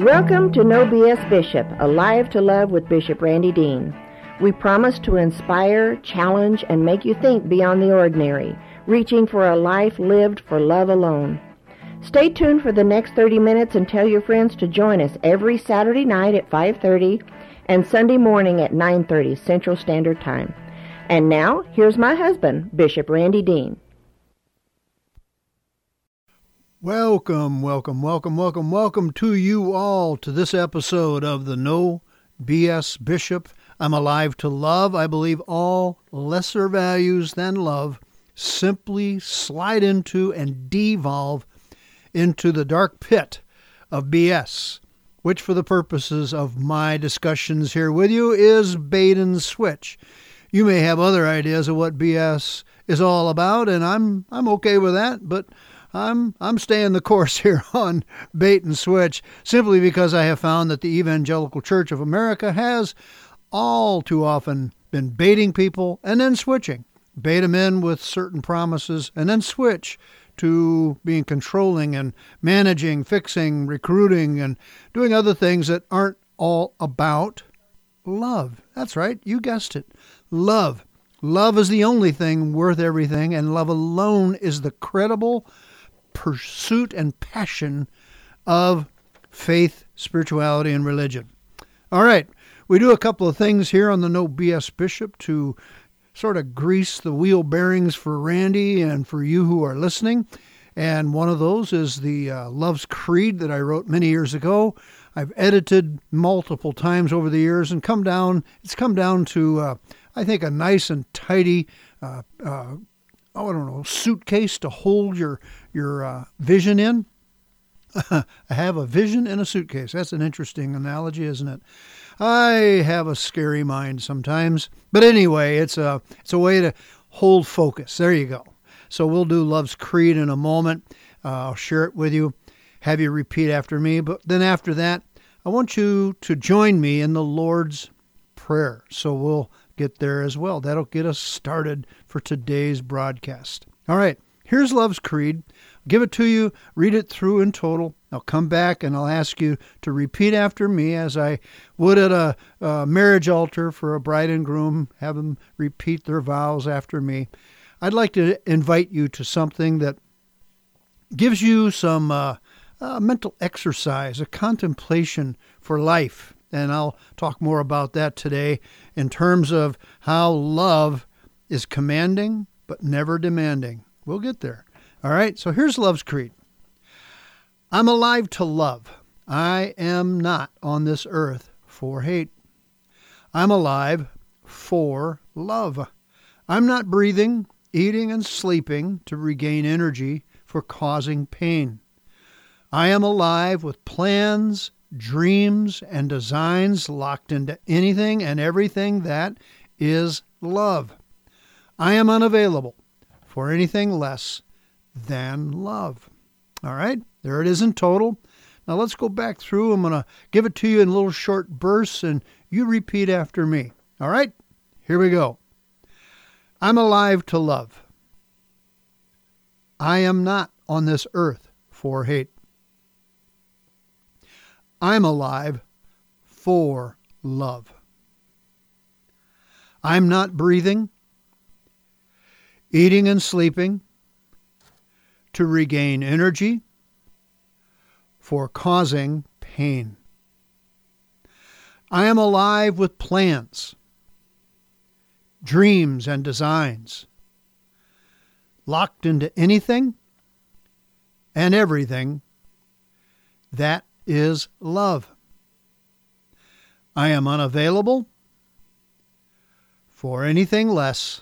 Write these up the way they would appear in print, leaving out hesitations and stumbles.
Welcome to No BS Bishop, Alive to Love with Bishop Randy Dean. We promise to inspire, challenge, and make you think beyond the ordinary, reaching for a life lived for love alone. Stay tuned for the next 30 minutes and tell your friends to join us every Saturday night at 5:30 and Sunday morning at 9:30 Central Standard Time. And now, here's my husband, Bishop Randy Dean. Welcome to you all to this episode of the No BS Bishop. I'm alive to love. I believe all lesser values than love simply slide into and devolve into the dark pit of BS, which for the purposes of my discussions here with you is bait and switch. You may have other ideas of what BS is all about, and I'm okay with that, but I'm staying the course here on bait and switch simply because I have found that the Evangelical Church of America has all too often been baiting people and then switching. Bait them in with certain promises and then switch to being controlling and managing, fixing, recruiting, and doing other things that aren't all about love. That's right, you guessed it. Love. Love is the only thing worth everything, and love alone is the credible pursuit and passion of faith, spirituality, and religion. All right, we do a couple of things here on the No BS Bishop to sort of grease the wheel bearings for Randy and for you who are listening. And one of those is the Love's Creed that I wrote many years ago. I've edited multiple times over the years and it's come down to, I think, a nice and tidy suitcase to hold your vision in. I have a vision in a suitcase. That's an interesting analogy, isn't it? I have a scary mind sometimes. But anyway, it's a way to hold focus. There you go. So we'll do Love's Creed in a moment. I'll share it with you, have you repeat after me. But then after that, I want you to join me in the Lord's Prayer. So we'll get there as well. That'll get us started for today's broadcast. All right, here's Love's Creed. I'll give it to you, read it through in total. I'll come back and I'll ask you to repeat after me as I would at a marriage altar for a bride and groom, have them repeat their vows after me. I'd like to invite you to something that gives you some mental exercise, a contemplation for life. And I'll talk more about that today in terms of how love is commanding but never demanding. We'll get there. All right, so here's Love's Creed. I'm alive to love. I am not on this earth for hate. I'm alive for love. I'm not breathing, eating, and sleeping to regain energy for causing pain. I am alive with plans, dreams, and designs locked into anything and everything that is love. I am unavailable for anything less than love. All right, there it is in total. Now let's go back through. I'm going to give it to you in little short bursts, and you repeat after me. All right, here we go. I'm alive to love. I am not on this earth for hate. I'm alive for love. I'm not breathing, eating and sleeping to regain energy for causing pain. I am alive with plans, dreams, and designs locked into anything and everything that is love. I am unavailable for anything less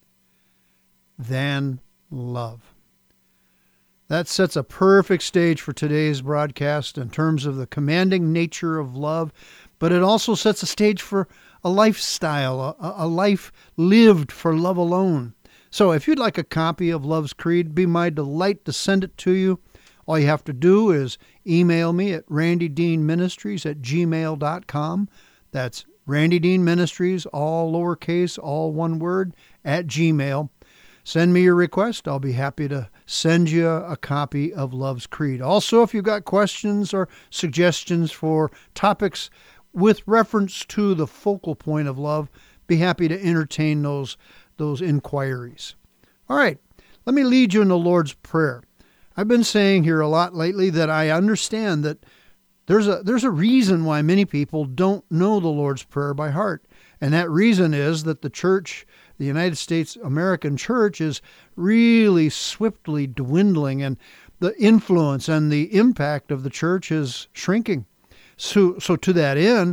than love. That sets a perfect stage for today's broadcast in terms of the commanding nature of love, but it also sets a stage for a lifestyle, a life lived for love alone. So if you'd like a copy of Love's Creed, it'd be my delight to send it to you. All you have to do is email me at randydeanministries@gmail.com. That's Randy Dean Ministries, all lowercase, all one word, @gmail. Send me your request. I'll be happy to send you a copy of Love's Creed. Also, if you've got questions or suggestions for topics with reference to the focal point of love, be happy to entertain those inquiries. All right, let me lead you in the Lord's Prayer. I've been saying here a lot lately that I understand that there's a reason why many people don't know the Lord's Prayer by heart. And that reason is that the church, the United States American church, is really swiftly dwindling, and the influence and the impact of the church is shrinking. So to that end,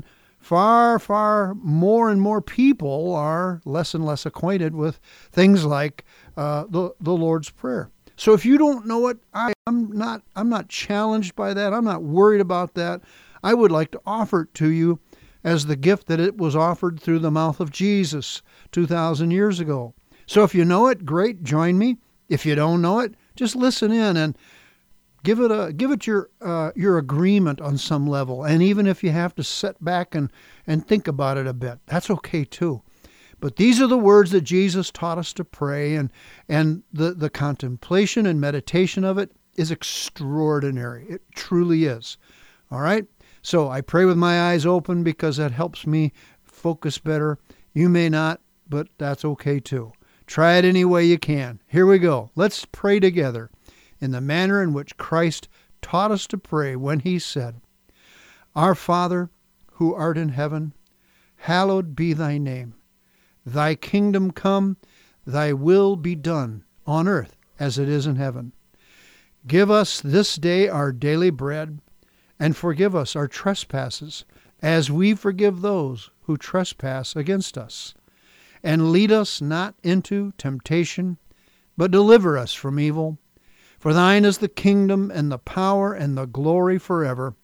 far more and more people are less and less acquainted with things like the Lord's Prayer. So if you don't know it, I'm not challenged by that. I'm not worried about that. I would like to offer it to you as the gift that it was offered through the mouth of Jesus 2,000 years ago. So if you know it, great, join me. If you don't know it, just listen in and give it your agreement on some level. And even if you have to sit back and think about it a bit, that's okay too. But these are the words that Jesus taught us to pray, and the contemplation and meditation of it is extraordinary. It truly is. All right? So I pray with my eyes open because that helps me focus better. You may not, but that's okay too. Try it any way you can. Here we go. Let's pray together in the manner in which Christ taught us to pray when he said, Our Father, who art in heaven, hallowed be thy name. Thy kingdom come, thy will be done on earth as it is in heaven. Give us this day our daily bread, and forgive us our trespasses, as we forgive those who trespass against us. And lead us not into temptation, but deliver us from evil. For thine is the kingdom and the power and the glory forever.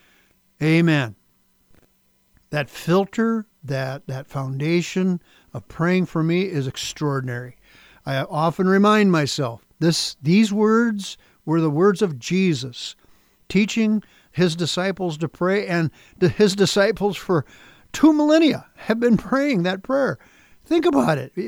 Amen. That filter, that foundation of praying for me is extraordinary. I often remind myself, these words were the words of Jesus, teaching his disciples to pray, and his disciples for 2 millennia have been praying that prayer. Think about it.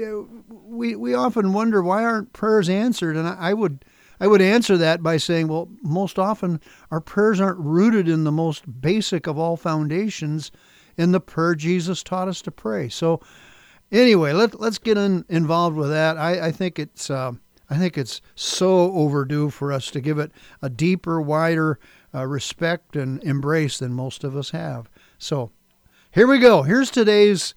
We often wonder, why aren't prayers answered? And I would answer that by saying, well, most often our prayers aren't rooted in the most basic of all foundations, in the prayer Jesus taught us to pray. So anyway, let's get involved with that. I think it's so overdue for us to give it a deeper, wider respect and embrace than most of us have. So here we go. Here's today's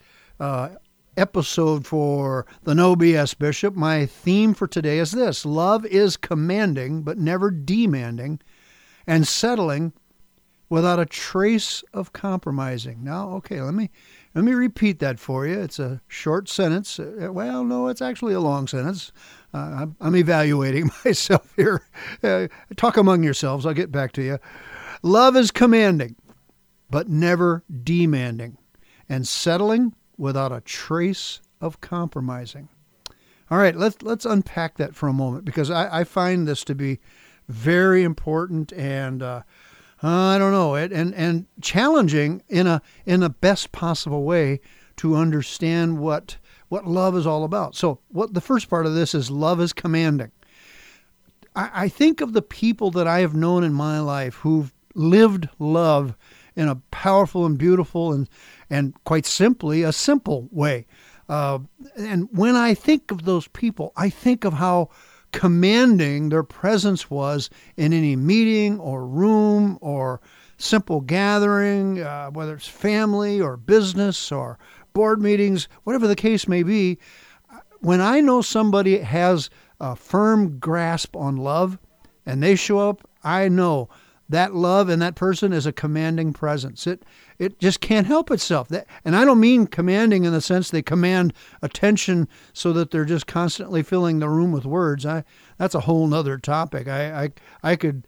episode for the No BS Bishop. My theme for today is this: love is commanding but never demanding, and settling without a trace of compromising. Now, okay, let me repeat that for you. It's a short sentence. Well, no, it's actually a long sentence. I'm evaluating myself here. Talk among yourselves. I'll get back to you. Love is commanding, but never demanding, and settling without a trace of compromising. All right, let's unpack that for a moment, because I find this to be very important and I don't know it, and challenging in a best possible way to understand what love is all about. So what the first part of this is, love is commanding. I think of the people that I have known in my life who've lived love in a powerful and beautiful and quite simply a simple way. And when I think of those people, I think of how commanding their presence was in any meeting or room or simple gathering, whether it's family or business or board meetings, whatever the case may be. When I know somebody has a firm grasp on love and they show up, I know that love in that person is a commanding presence. It just can't help itself. And I don't mean commanding in the sense they command attention so that they're just constantly filling the room with words. That's a whole nother topic. I could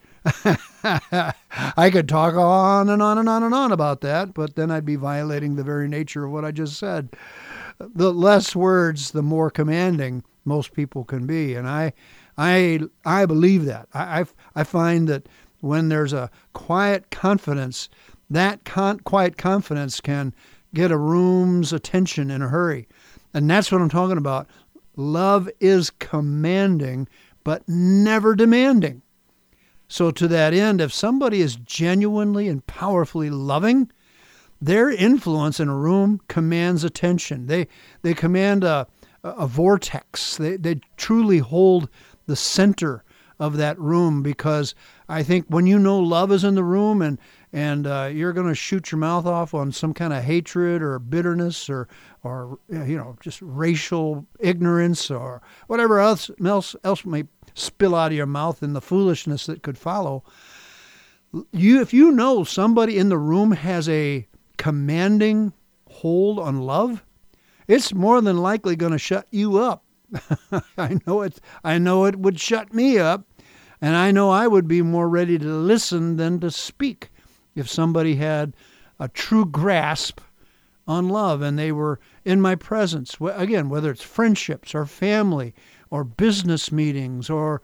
I could talk on and on and on and on about that, but then I'd be violating the very nature of what I just said. The less words, the more commanding most people can be, and I believe that. I find that when there's a quiet confidence, that quiet confidence can get a room's attention in a hurry. And that's what I'm talking about. Love is commanding, but never demanding. So to that end, if somebody is genuinely and powerfully loving, their influence in a room commands attention. They command a vortex. They truly hold the center of that room, because I think when you know love is in the room and you're going to shoot your mouth off on some kind of hatred or bitterness or just racial ignorance or whatever else may spill out of your mouth in the foolishness that could follow. If you know somebody in the room has a commanding hold on love, it's more than likely going to shut you up. I know it would shut me up, and I know I would be more ready to listen than to speak if somebody had a true grasp on love and they were in my presence. Again, whether it's friendships or family or business meetings or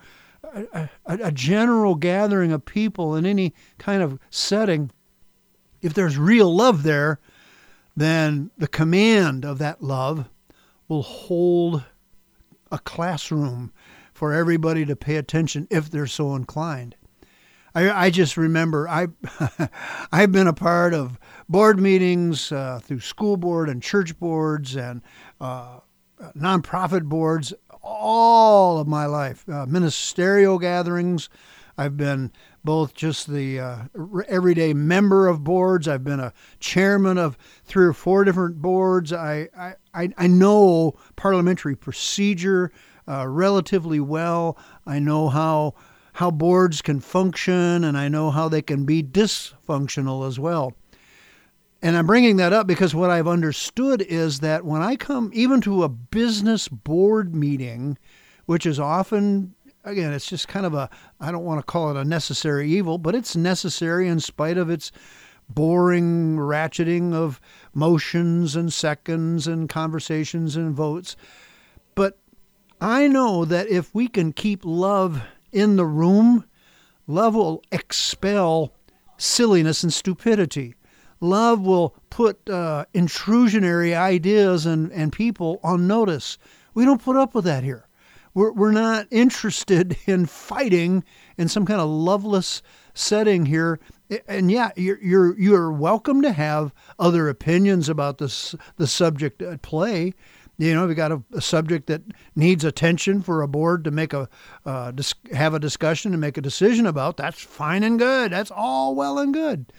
a general gathering of people in any kind of setting, if there's real love there, then the command of that love will hold a classroom for everybody to pay attention if they're so inclined. I just remember I've been a part of board meetings through school board and church boards and nonprofit boards all of my life. Ministerial gatherings. I've been both just the everyday member of boards. I've been a chairman of 3 or 4 different boards. I know parliamentary procedure relatively well. I know how boards can function, and I know how they can be dysfunctional as well. And I'm bringing that up because what I've understood is that when I come even to a business board meeting, which is often, again, it's just kind of I don't want to call it a necessary evil, but it's necessary in spite of its boring ratcheting of motions and seconds and conversations and votes. But I know that if we can keep love in the room, love will expel silliness and stupidity. Love will put intrusionary ideas and people on notice. We don't put up with that here. We're not interested in fighting in some kind of loveless setting here. And yeah, you're welcome to have other opinions about the subject at play. You know, we got a subject that needs attention for a board to make have a discussion and make a decision about. That's fine and good. That's all well and good.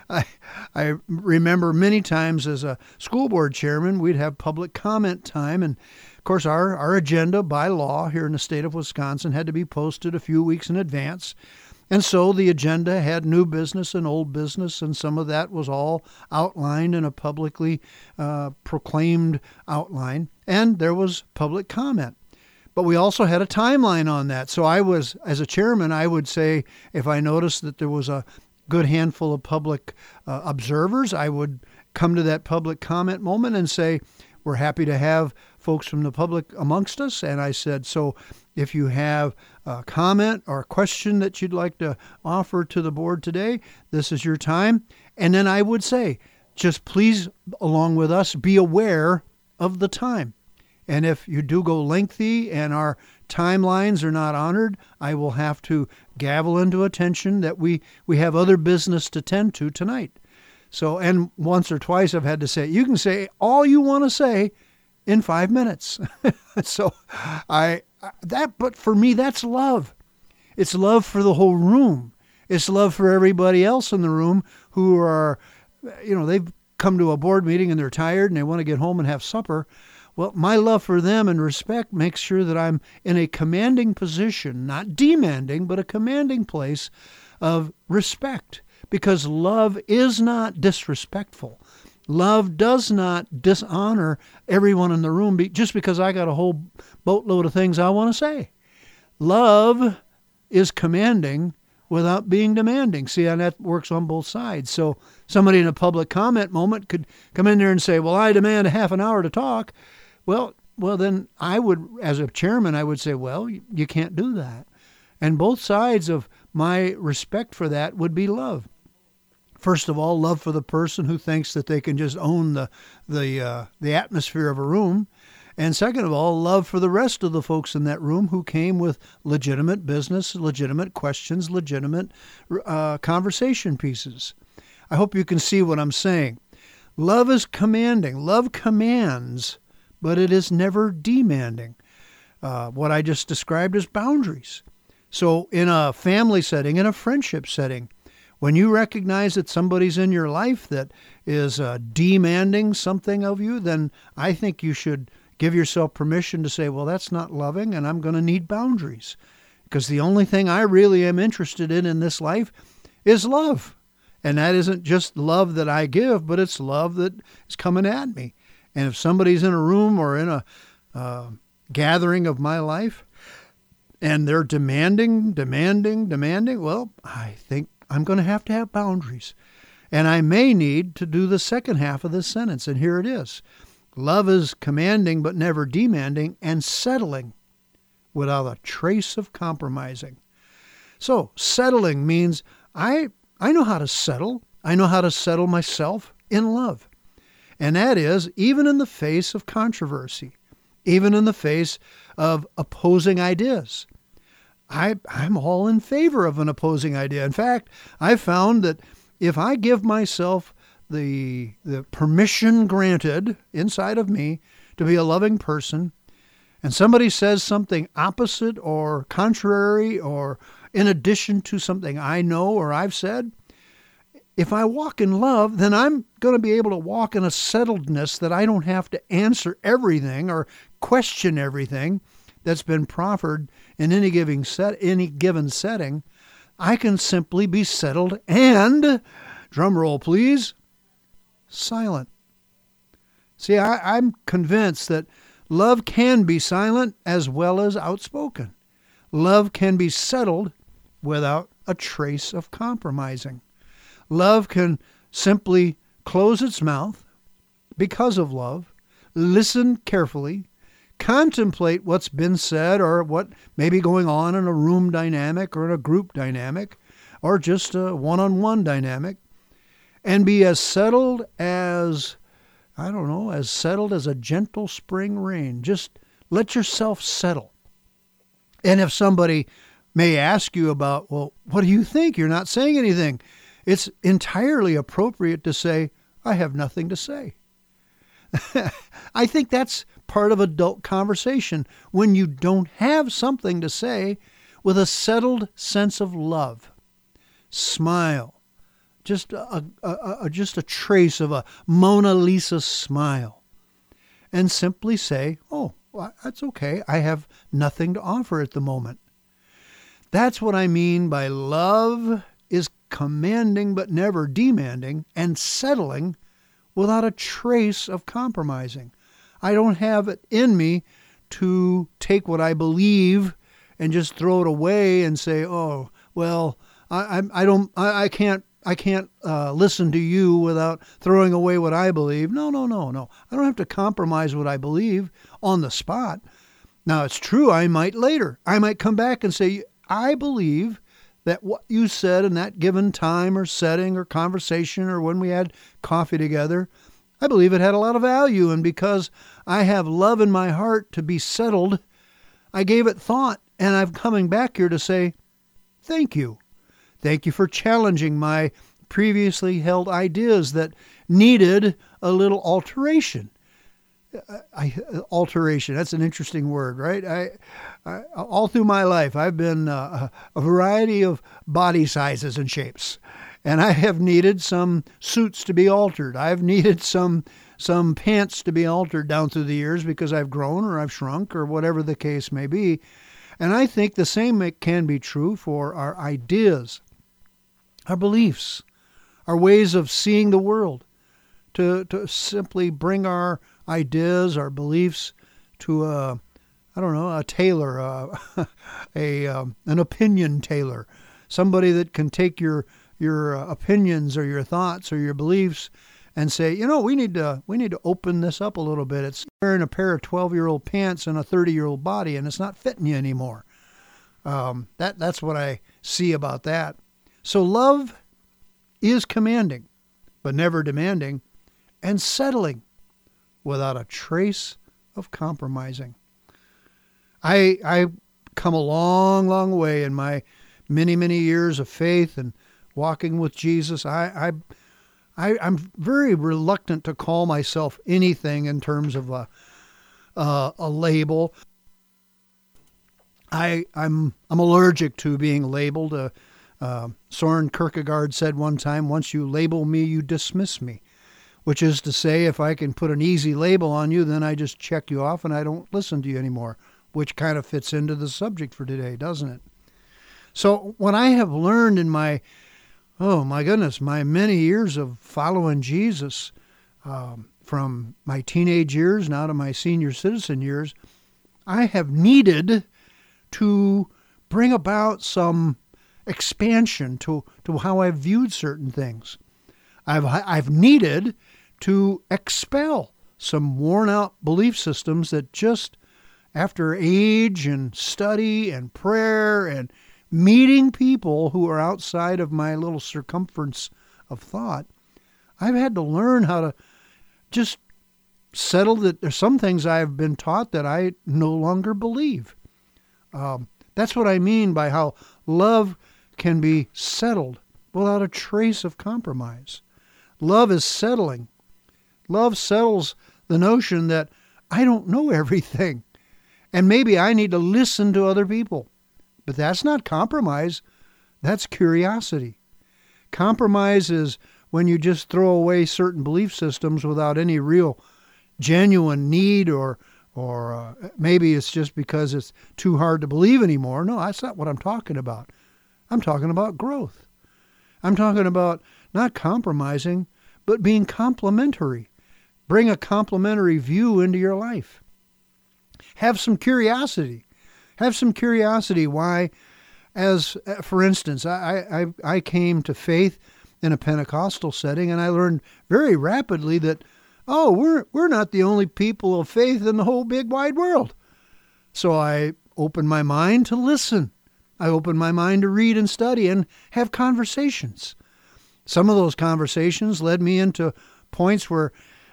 I remember many times as a school board chairman, we'd have public comment time. And of course, our agenda by law here in the state of Wisconsin had to be posted a few weeks in advance. And so the agenda had new business and old business, and some of that was all outlined in a publicly proclaimed outline. And there was public comment. But we also had a timeline on that. So as a chairman, I would say if I noticed that there was a good handful of public observers, I would come to that public comment moment and say, we're happy to have folks from the public amongst us. And I said, so if you have a comment or a question that you'd like to offer to the board today, this is your time. And then I would say, just please, along with us, be aware of the time. And if you do go lengthy and our timelines are not honored, I will have to gavel into attention that we have other business to tend to tonight. So, and once or twice I've had to say, you can say all you want to say in 5 minutes. So but for me, that's love. It's love for the whole room. It's love for everybody else in the room who are, they've come to a board meeting and they're tired and they want to get home and have supper. Well, my love for them and respect makes sure that I'm in a commanding position, not demanding, but a commanding place of respect, because love is not disrespectful. Love does not dishonor everyone in the room just because I got a whole boatload of things I want to say. Love is commanding without being demanding. See, and that works on both sides. So somebody in a public comment moment could come in there and say, well, I demand a half an hour to talk. Well, then I would, as a chairman, I would say, well, you can't do that. And both sides of my respect for that would be love. First of all, love for the person who thinks that they can just own the atmosphere of a room. And second of all, love for the rest of the folks in that room who came with legitimate business, legitimate questions, legitimate conversation pieces. I hope you can see what I'm saying. Love is commanding. Love commands, but it is never demanding. What I just described as boundaries. So in a family setting, in a friendship setting, when you recognize that somebody's in your life that is demanding something of you, then I think you should give yourself permission to say, well, that's not loving, and I'm going to need boundaries. Because the only thing I really am interested in this life is love. And that isn't just love that I give, but it's love that is coming at me. And if somebody's in a room or in a gathering of my life, and they're demanding, well, I think I'm going to have boundaries. And I may need to do the second half of this sentence, and here it is. Love is commanding but never demanding, and settling without a trace of compromising. So settling means I know how to settle. I know how to settle myself in love. And that is even in the face of controversy, even in the face of opposing ideas. I'm all in favor of an opposing idea. In fact, I've found that if I give myself the permission granted inside of me to be a loving person, and somebody says something opposite or contrary or in addition to something I know or I've said, if I walk in love, then I'm going to be able to walk in a settledness that I don't have to answer everything or question everything that's been proffered in any given setting. I can simply be settled and, drum roll please, silent. See, I'm convinced that love can be silent as well as outspoken. Love can be settled without a trace of compromising. Love can simply close its mouth because of love, listen carefully, contemplate what's been said or what may be going on in a room dynamic or in a group dynamic or just a one-on-one dynamic, and be as settled as, as settled as a gentle spring rain. Just let yourself settle. And if somebody may ask you about, well, what do you think? You're not saying anything. It's entirely appropriate to say, I have nothing to say. I think that's part of adult conversation when you don't have something to say with a settled sense of love. Smile. Just a trace of a Mona Lisa smile. And simply say, oh, well, that's okay. I have nothing to offer at the moment. That's what I mean by love is commanding but never demanding, and settling without a trace of compromising. I don't have it in me to take what I believe and just throw it away and say, oh, well, I can't listen to you without throwing away what I believe. No. I don't have to compromise what I believe on the spot. Now, it's true, I might later. I might come back and say, I believe that what you said in that given time or setting or conversation or when we had coffee together, I believe it had a lot of value. And because I have love in my heart to be settled, I gave it thought. And I'm coming back here to say, thank you. Thank you for challenging my previously held ideas that needed a little alteration. Alteration, that's an interesting word, right? I all through my life, I've been a variety of body sizes and shapes. And I have needed some suits to be altered. I've needed some pants to be altered down through the years because I've grown or I've shrunk or whatever the case may be. And I think the same can be true for our ideas, our beliefs, our ways of seeing the world, to simply bring our ideas, our beliefs to a tailor, an opinion tailor, somebody that can take your opinions or your thoughts or your beliefs and say, we need to open this up a little bit. It's wearing a pair of 12-year-old pants and a 30-year-old body, and it's not fitting you anymore. That's what I see about that. So love is commanding, but never demanding, and settling without a trace of compromising. I come a long, long way in my many, many years of faith and walking with Jesus. I'm very reluctant to call myself anything in terms of a label. I'm allergic to being labeled. Soren Kierkegaard said one time, "Once you label me, you dismiss me," which is to say, if I can put an easy label on you, then I just check you off and I don't listen to you anymore, which kind of fits into the subject for today, doesn't it? So what I have learned in my many years of following Jesus, from my teenage years now to my senior citizen years, I have needed to bring about some expansion to how I've viewed certain things. I've needed to expel some worn out belief systems that just after age and study and prayer and meeting people who are outside of my little circumference of thought, I've had to learn how to just settle that there's some things I've been taught that I no longer believe. That's what I mean by how love can be settled without a trace of compromise. Love is settling. Love settles the notion that I don't know everything, and maybe I need to listen to other people. But that's not compromise. That's curiosity. Compromise is when you just throw away certain belief systems without any real genuine need, or maybe it's just because it's too hard to believe anymore. No, that's not what I'm talking about. I'm talking about growth. I'm talking about not compromising, but being complementary. Bring a complementary view into your life. Have some curiosity. Have some curiosity why, as for instance, I came to faith in a Pentecostal setting, and I learned very rapidly that, we're not the only people of faith in the whole big wide world. So I opened my mind to listen. I opened my mind to read and study and have conversations. Some of those conversations led me into points where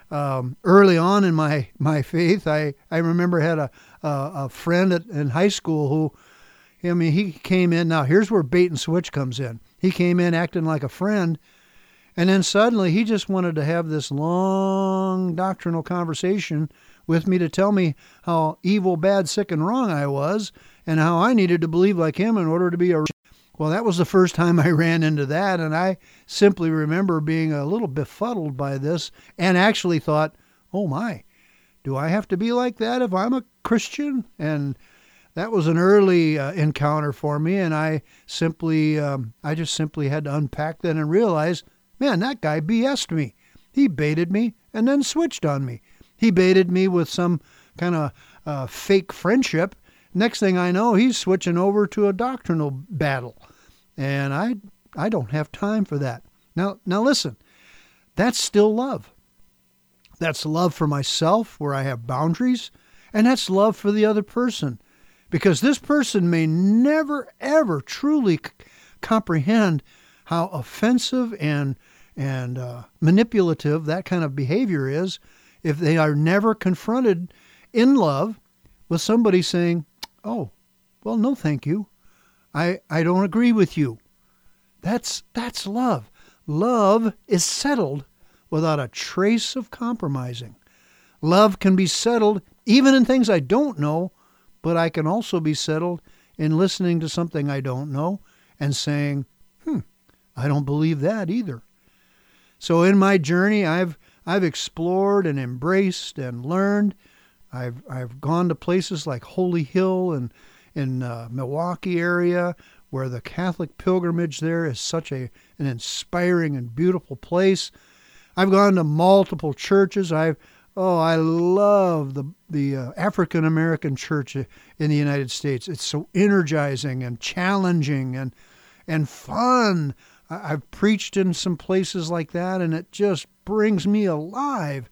early on in my faith, I remember had a friend in high school who, he came in. Now, here's where bait and switch comes in. He came in acting like a friend, and then suddenly he just wanted to have this long doctrinal conversation with me to tell me how evil, bad, sick, and wrong I was, and how I needed to believe like him in order to be a... Well, that was the first time I ran into that, and I simply remember being a little befuddled by this and actually thought, oh my, do I have to be like that if I'm a Christian? And that was an early encounter for me, and I just simply had to unpack that and realize, man, that guy BS'd me. He baited me and then switched on me. He baited me with some kind of fake friendship. Next thing I know, he's switching over to a doctrinal battle. And I don't have time for that. Now listen, that's still love. That's love for myself, where I have boundaries, and that's love for the other person. Because this person may never, ever truly comprehend how offensive and manipulative that kind of behavior is if they are never confronted in love with somebody saying, oh, well, no, thank you. I don't agree with you. That's love. Love is settled without a trace of compromising. Love can be settled even in things I don't know, but I can also be settled in listening to something I don't know and saying, I don't believe that either. So in my journey, I've explored and embraced and learned. I've gone to places like Holy Hill and in Milwaukee area, where the Catholic pilgrimage there is such an inspiring and beautiful place. I've gone to multiple churches. I love the African American church in the United States. It's so energizing and challenging and fun. I've preached in some places like that, and it just brings me alive.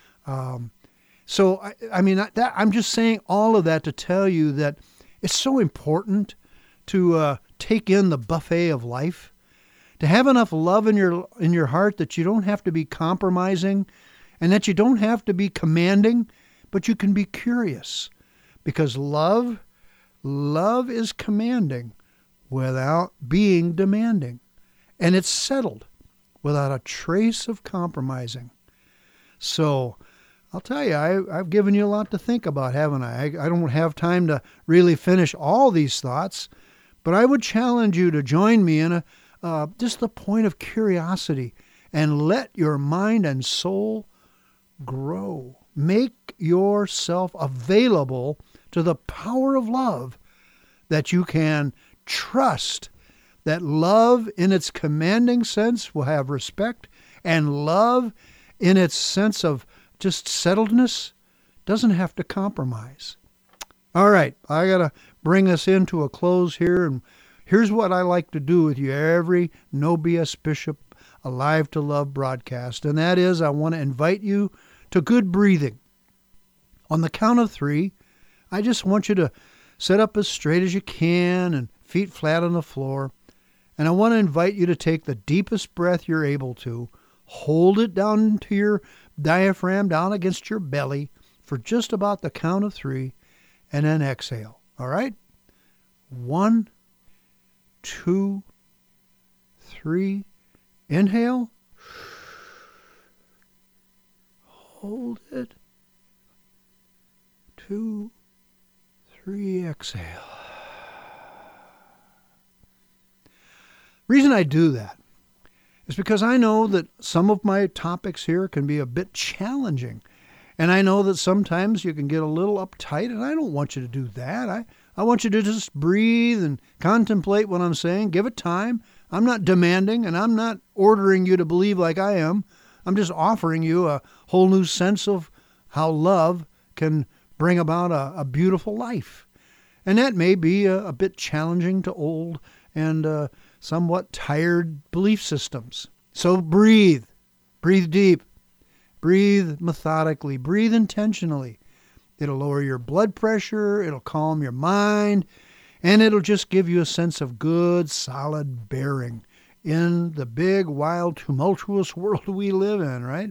So I'm just saying all of that to tell you that it's so important to take in the buffet of life, to have enough love in your heart that you don't have to be compromising, and that you don't have to be commanding, but you can be curious, because love is commanding without being demanding, and it's settled without a trace of compromising. So I'll tell you, I've given you a lot to think about, haven't I? I don't have time to really finish all these thoughts, but I would challenge you to join me in just the point of curiosity and let your mind and soul grow. Make yourself available to the power of love, that you can trust that love in its commanding sense will have respect, and love in its sense of just settledness doesn't have to compromise. All right, I got to bring us into a close here, and here's what I like to do with you every No BS Bishop Alive to Love broadcast, and that is I want to invite you to good breathing. On the count of 3, I just want you to sit up as straight as you can and feet flat on the floor, and I want to invite you to take the deepest breath you're able to, hold it down to your diaphragm, down against your belly for just about the count of 3, and then exhale. All right? 1, 2, 3. Inhale. Hold it. 2, 3. Exhale. Reason I do that is because I know that some of my topics here can be a bit challenging. And I know that sometimes you can get a little uptight, and I don't want you to do that. I want you to just breathe and contemplate what I'm saying. Give it time. I'm not demanding, and I'm not ordering you to believe like I am. I'm just offering you a whole new sense of how love can bring about a beautiful life. And that may be a bit challenging to old and somewhat tired belief systems. So breathe. Breathe deep. Breathe methodically. Breathe intentionally. It'll lower your blood pressure. It'll calm your mind. And it'll just give you a sense of good, solid bearing in the big, wild, tumultuous world we live in, right?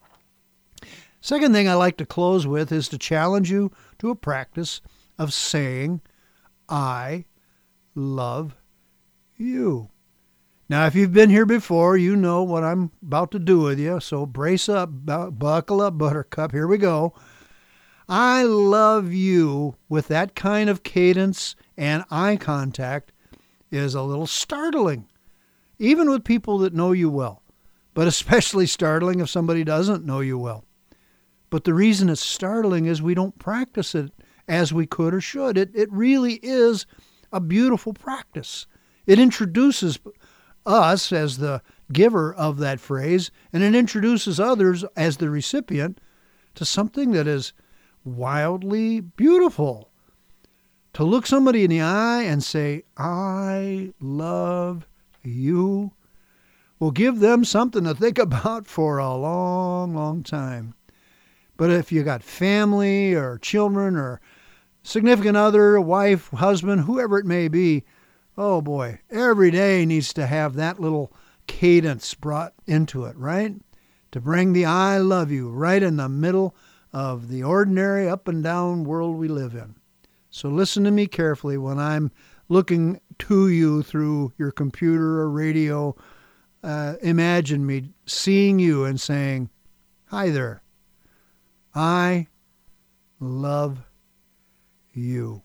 Second thing I like to close with is to challenge you to a practice of saying, I love you. Now, if you've been here before, you know what I'm about to do with you, so brace up, buckle up, Buttercup. Here we go. I love you with that kind of cadence and eye contact is a little startling, even with people that know you well, but especially startling if somebody doesn't know you well. But the reason it's startling is we don't practice it as we could or should. It really is a beautiful practice. It introduces us as the giver of that phrase, and it introduces others as the recipient to something that is wildly beautiful. To look somebody in the eye and say, I love you, will give them something to think about for a long, long time. But if you got family or children or significant other, wife, husband, whoever it may be, oh boy, every day needs to have that little cadence brought into it, right? To bring the I love you right in the middle of the ordinary up and down world we live in. So listen to me carefully when I'm looking to you through your computer or radio. Imagine me seeing you and saying, hi there, I love you.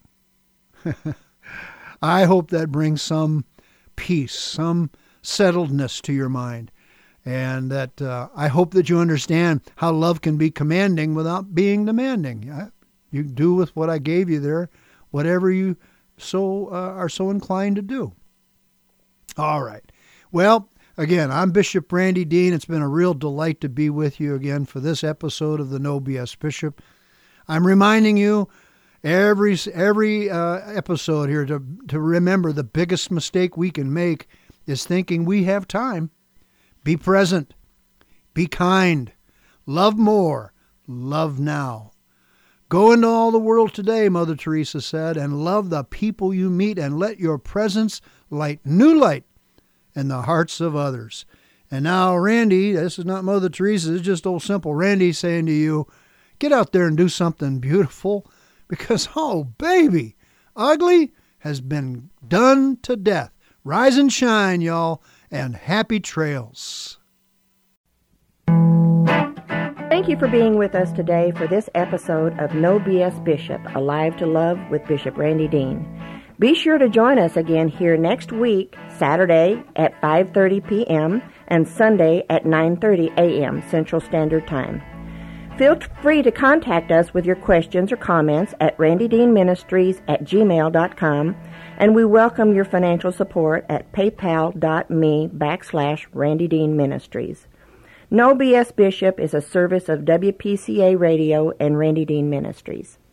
I hope that brings some peace, some settledness to your mind, and that I hope that you understand how love can be commanding without being demanding. You do with what I gave you there whatever you are so inclined to do. All right. Well, again, I'm Bishop Randy Dean. It's been a real delight to be with you again for this episode of the No BS Bishop. I'm reminding you every episode here to remember the biggest mistake we can make is thinking we have time. Be present. Be kind. Love more. Love now. Go into all the world today, Mother Teresa said, and love the people you meet, and let your presence light new light in the hearts of others. And now, Randy, this is not Mother Teresa, it's just old simple Randy saying to you, Get out there and do something beautiful because, oh, baby, ugly has been done to death. Rise and shine, y'all, and happy trails. Thank you for being with us today for this episode of No BS Bishop, Alive to Love with Bishop Randy Dean. Be sure to join us again here next week, Saturday at 5:30 p.m. and Sunday at 9:30 a.m. Central Standard Time. Feel free to contact us with your questions or comments at randydeanministries@gmail.com, and we welcome your financial support at paypal.me/Randy Dean Ministries. No BS Bishop is a service of WPCA Radio and Randy Dean Ministries.